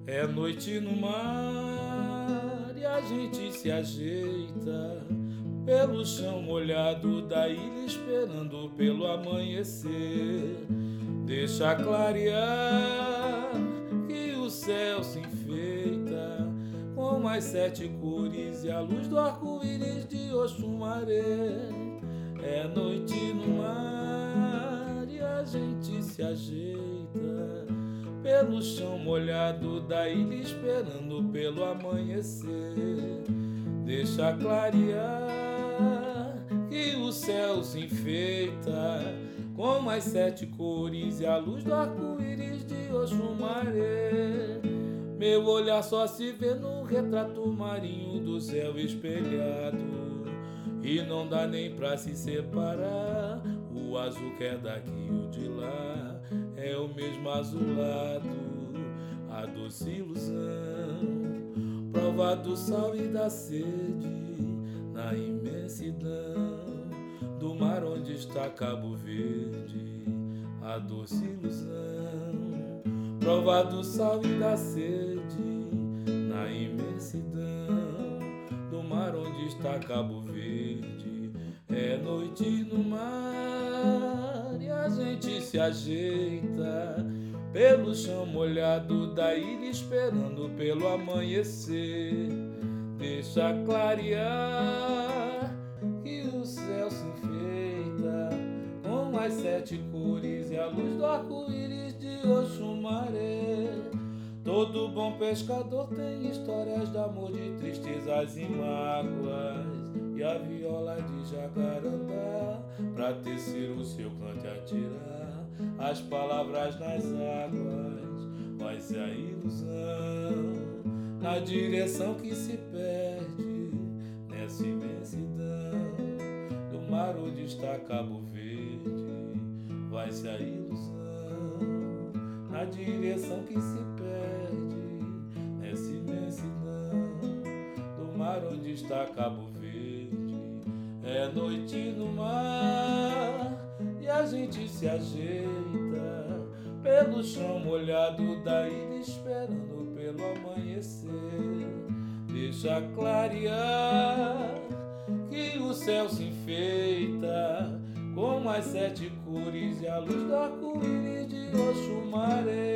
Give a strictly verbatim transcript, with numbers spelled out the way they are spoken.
É noite no mar e a gente se ajeita pelo chão molhado da ilha, esperando pelo amanhecer. Deixa clarear que o céu se enfeita com as sete cores e a luz do arco-íris de Oxumaré. É noite no mar e a gente se ajeita pelo chão molhado da ilha, esperando pelo amanhecer. Deixa clarear que o céu se enfeita com as sete cores e a luz do arco-íris de Oxumaré. Meu olhar só se vê no retrato marinho do céu espelhado, e não dá nem pra se separar. O azul que é daqui e o de lá é o mesmo azulado, a doce ilusão, prova do sal e da sede na imensidão do mar onde está Cabo Verde. A doce ilusão, prova do sal e da sede na imensidão do mar onde está Cabo Verde. É noite no mar e a gente se ajeita pelo chão molhado da ilha, esperando pelo amanhecer. Deixa clarear que o céu se enfeita com as sete cores e a luz do arco-íris de Oxumaré. Todo bom pescador tem histórias de amor, de tristezas e mágoas, e a viola de jacarandá pra tecer o seu canto e atirar as palavras nas águas. Vai ser a ilusão na direção que se perde nessa imensidão do mar onde está Cabo Verde. Vai ser a ilusão na direção que se perde nessa imensidão do mar onde está Cabo Verde. É noite no mar e a gente se ajeita pelo chão molhado da ilha, esperando pelo amanhecer. Deixa clarear que o céu se enfeita com as sete cores e a luz do arco-íris de Oxumaré.